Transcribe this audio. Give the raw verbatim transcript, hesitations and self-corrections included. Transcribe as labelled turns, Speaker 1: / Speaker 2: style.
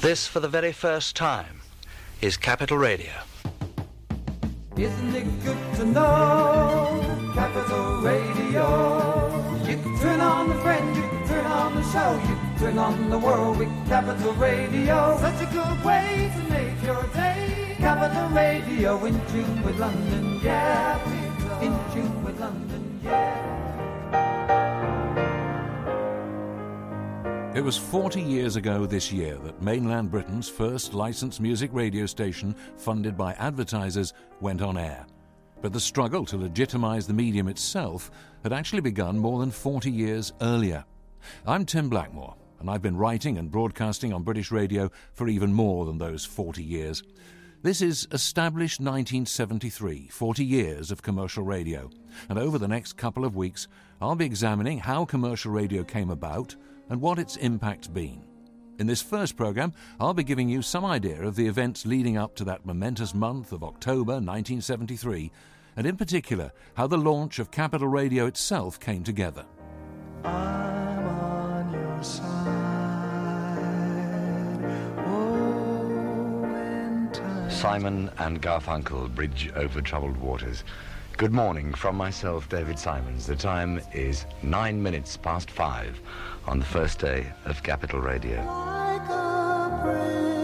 Speaker 1: This, for the very first time, is Capital Radio.
Speaker 2: Isn't it good to know Capital Radio? You can turn on the friend, you can turn on the show, you can turn on the world with Capital Radio. Such a good way to make your day. Capital Radio, in tune with London, yeah. In tune with London, yeah.
Speaker 3: It was forty years ago this year that mainland Britain's first licensed music radio station, funded by advertisers, went on air. But the struggle to legitimise the medium itself had actually begun more than forty years earlier. I'm Tim Blackmore, and I've been writing and broadcasting on British radio for even more than those forty years. This is Established nineteen seventy-three, forty years of commercial radio. And over the next couple of weeks, I'll be examining how commercial radio came about and what its impact's been. In this first programme, I'll be giving you some idea of the events leading up to that momentous month of October nineteen seventy-three, and in particular, how the launch of Capital Radio itself came together.
Speaker 2: I'm on your side. Oh, when time...
Speaker 4: Simon and Garfunkel, Bridge Over Troubled Waters. Good morning from myself, David Simons. The time is nine minutes past five on the first day of Capital Radio.
Speaker 2: Like a prayer.